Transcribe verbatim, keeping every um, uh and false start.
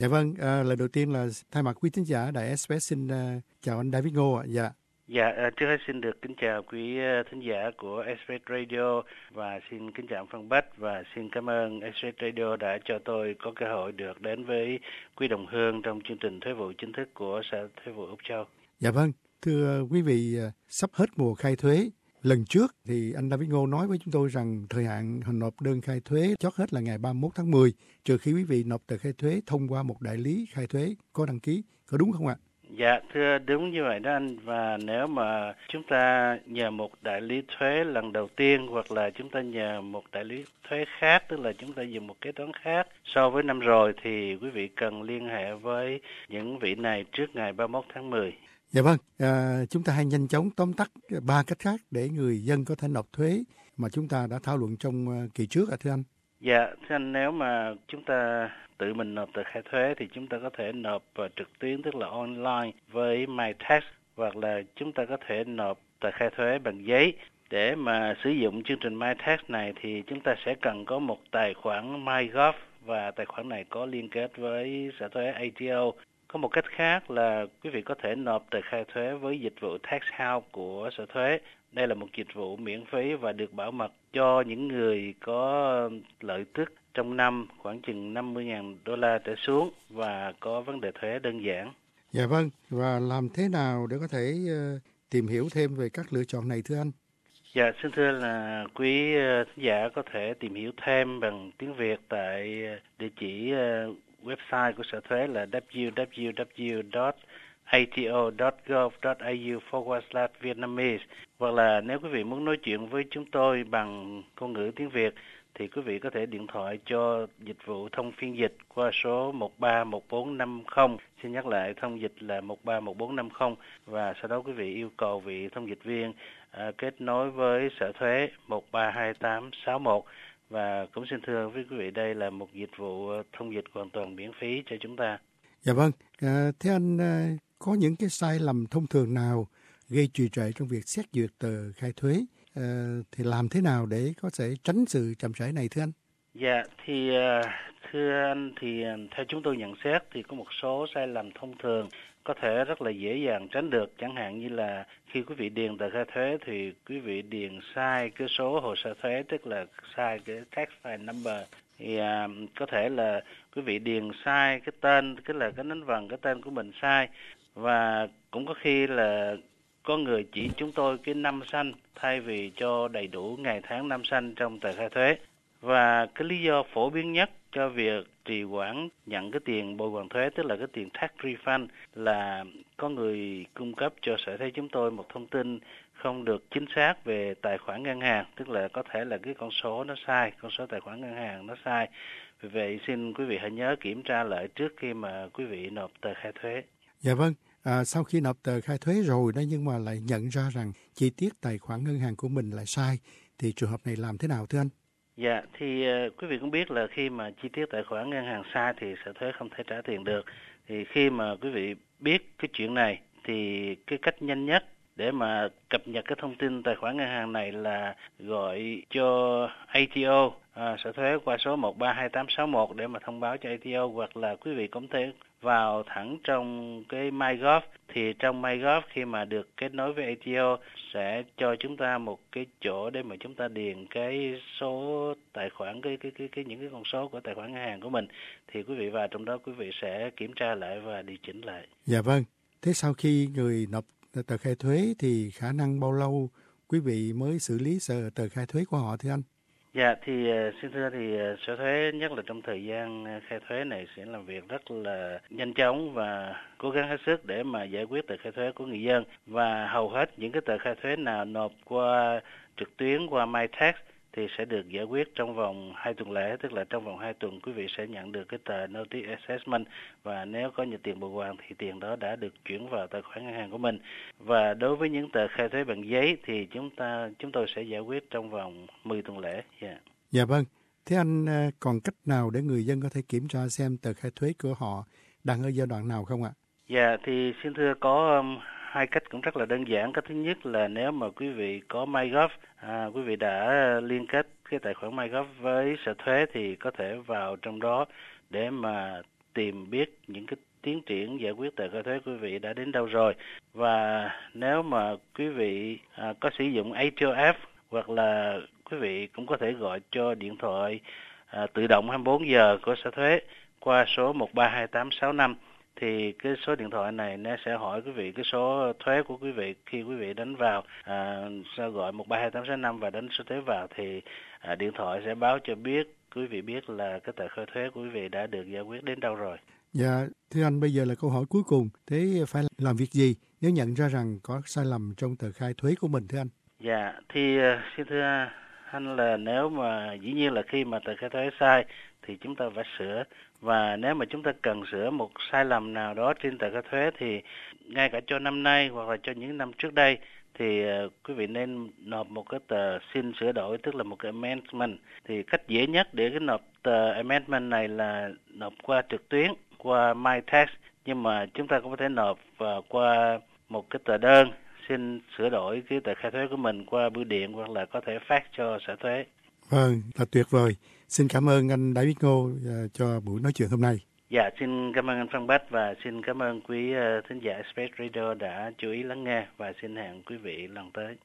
Dạ vâng, à, lời đầu tiên là thay mặt quý thính giả Đài Express xin uh, chào anh David Ngô ạ. Dạ. Dạ, trước hết xin được kính chào quý thính giả của Express Radio và xin kính chào ông Phan Bách và xin cảm ơn Express Radio đã cho tôi có cơ hội được đến với quý đồng hương trong chương trình thuế vụ chính thức của Sở Thuế vụ Úc Châu. Dạ vâng, thưa quý vị, sắp hết mùa khai thuế. Lần trước thì anh David Ngô nói với chúng tôi rằng thời hạn nộp đơn khai thuế chót hết là ngày ba mươi mốt tháng mười, trừ khi quý vị nộp tờ khai thuế thông qua một đại lý khai thuế có đăng ký. Có đúng không ạ? Dạ, thưa đúng như vậy đó anh. Và nếu mà chúng ta nhờ một đại lý thuế lần đầu tiên hoặc là chúng ta nhờ một đại lý thuế khác, tức là chúng ta dùng một kế toán khác so với năm rồi, thì quý vị cần liên hệ với những vị này trước ngày ba mươi mốt tháng mười. Dạ vâng, à, chúng ta hãy nhanh chóng tóm tắt ba cách khác để người dân có thể nộp thuế mà chúng ta đã thảo luận trong kỳ trước ạ, thưa anh. Dạ, thưa anh, nếu mà chúng ta tự mình nộp tờ khai thuế thì chúng ta có thể nộp trực tuyến, tức là online với MyTax, hoặc là chúng ta có thể nộp tờ khai thuế bằng giấy. Để mà sử dụng chương trình MyTax này thì chúng ta sẽ cần có một tài khoản MyGov và tài khoản này có liên kết với Sở Thuế a tê o. Có một cách khác là quý vị có thể nộp tờ khai thuế với dịch vụ Tax House của Sở Thuế. Đây là một dịch vụ miễn phí và được bảo mật cho những người có lợi tức trong năm khoảng chừng năm mươi nghìn đô la trở xuống và có vấn đề thuế đơn giản. Dạ vâng, và làm thế nào để có thể uh, tìm hiểu thêm về các lựa chọn này thưa anh? Dạ, xin thưa là quý thính giả có thể tìm hiểu thêm bằng tiếng Việt tại địa chỉ uh, website của Sở Thuế là w w w chấm a t o chấm gov chấm a u forward slash Vietnamese. Hoặc là nếu quý vị muốn nói chuyện với chúng tôi bằng ngôn ngữ tiếng Việt thì quý vị có thể điện thoại cho dịch vụ thông phiên dịch qua số một ba một bốn năm không. Xin nhắc lại, thông dịch là một ba một bốn năm không, và sau đó quý vị yêu cầu vị thông dịch viên à, kết nối với Sở Thuế một ba hai tám sáu một. Và cũng xin thưa với quý vị, đây là một dịch vụ thông dịch hoàn toàn miễn phí cho chúng ta. Dạ vâng, à, thế anh à, có những cái sai lầm thông thường nào gây trì trệ trong việc xét duyệt tờ khai thuế, à, thì làm thế nào để có thể tránh sự chậm trễ này thưa anh? Dạ, thì thưa anh, thì theo chúng tôi nhận xét thì có một số sai lầm thông thường có thể rất là dễ dàng tránh được. Chẳng hạn như là khi quý vị điền tờ khai thuế thì quý vị điền sai cái số hồ sơ thuế, tức là sai cái tax file number. Thì à, có thể là quý vị điền sai cái tên, tức là cái nến vần cái tên của mình sai, và cũng có khi là có người chỉ chúng tôi cái năm sanh thay vì cho đầy đủ ngày tháng năm sanh trong tờ khai thuế. Và cái lý do phổ biến nhất cho việc trì hoãn nhận cái tiền bồi hoàn thuế, tức là cái tiền tax refund, là có người cung cấp cho Sở Thuế chúng tôi một thông tin không được chính xác về tài khoản ngân hàng, tức là có thể là cái con số nó sai, con số tài khoản ngân hàng nó sai. Vì vậy xin quý vị hãy nhớ kiểm tra lại trước khi mà quý vị nộp tờ khai thuế. Dạ vâng, à, sau khi nộp tờ khai thuế rồi đó nhưng mà lại nhận ra rằng chi tiết tài khoản ngân hàng của mình lại sai, thì trường hợp này làm thế nào thưa anh? Dạ, thì uh, quý vị cũng biết là khi mà chi tiết tài khoản ngân hàng sai thì Sở Thuế không thể trả tiền được. Thì khi mà quý vị biết cái chuyện này thì cái cách nhanh nhất để mà cập nhật cái thông tin tài khoản ngân hàng này là gọi cho a tê o, à, Sở Thuế qua số một ba hai tám sáu một để mà thông báo cho a tê o, hoặc là quý vị cũng thể vào thẳng trong cái MyGov. Thì trong MyGov khi mà được kết nối với a tê o sẽ cho chúng ta một cái chỗ để mà chúng ta điền cái số tài khoản, cái cái cái, cái những cái con số của tài khoản ngân hàng của mình. Thì quý vị vào trong đó quý vị sẽ kiểm tra lại và điều chỉnh lại. Dạ vâng. Thế sau khi người nộp tờ khai thuế thì khả năng bao lâu quý vị mới xử lý tờ khai thuế của họ thưa anh? Dạ, thì xin thưa thì Sở Thuế nhất là trong thời gian khai thuế này sẽ làm việc rất là nhanh chóng và cố gắng hết sức để mà giải quyết tờ khai thuế của người dân. Và hầu hết những cái tờ khai thuế nào nộp qua trực tuyến qua MyTax thì sẽ được giải quyết trong vòng hai tuần lễ, tức là trong vòng hai tuần quý vị sẽ nhận được cái tờ Notice Assessment, và nếu có nhiều tiền bồi hoàn thì tiền đó đã được chuyển vào tài khoản ngân hàng của mình. Và đối với những tờ khai thuế bằng giấy thì chúng ta chúng tôi sẽ giải quyết trong vòng mười tuần lễ. Yeah. Dạ vâng. Thế anh còn cách nào để người dân có thể kiểm tra xem tờ khai thuế của họ đang ở giai đoạn nào không ạ? Dạ, thì xin thưa có um, hai cách cũng rất là đơn giản. Cách thứ nhất là nếu mà quý vị có MyGov, à, quý vị đã liên kết cái tài khoản MyGov với Sở Thuế thì có thể vào trong đó để mà tìm biết những cái tiến triển giải quyết tờ khai thuế của quý vị đã đến đâu rồi. Và nếu mà quý vị à, có sử dụng a tê ô ép hoặc là quý vị cũng có thể gọi cho điện thoại à, tự động hai mươi bốn giờ của sở thuế qua số một ba hai tám sáu năm, thì cái số điện thoại này nó sẽ hỏi quý vị cái số thuế của quý vị. Khi quý vị đánh vào à, sẽ gọi một ba hai tám sáu năm và đánh số thuế vào thì à, điện thoại sẽ báo cho biết quý vị biết là cái tờ khai thuế của quý vị đã được giải quyết đến đâu rồi. Dạ, thưa anh, bây giờ là câu hỏi cuối cùng. Thế phải làm việc gì nếu nhận ra rằng có sai lầm trong tờ khai thuế của mình thưa anh? Dạ, thì xin thưa anh là nếu mà dĩ nhiên là khi mà tờ khai thuế sai thì chúng ta phải sửa. Và nếu mà chúng ta cần sửa một sai lầm nào đó trên tờ khai thuế thì ngay cả cho năm nay hoặc là cho những năm trước đây thì uh, quý vị nên nộp một cái tờ xin sửa đổi, tức là một cái amendment. Thì cách dễ nhất để cái nộp tờ amendment này là nộp qua trực tuyến, qua MyTax, nhưng mà chúng ta cũng có thể nộp uh, qua một cái tờ đơn xin sửa đổi cái tờ khai thuế của mình qua bưu điện hoặc là có thể fax cho sở thuế. Vâng, thật tuyệt vời. Xin cảm ơn anh David Ngô uh, cho buổi nói chuyện hôm nay. Dạ, xin cảm ơn anh Phan Bách và xin cảm ơn quý uh, thính giả Express Radio đã chú ý lắng nghe và xin hẹn quý vị lần tới.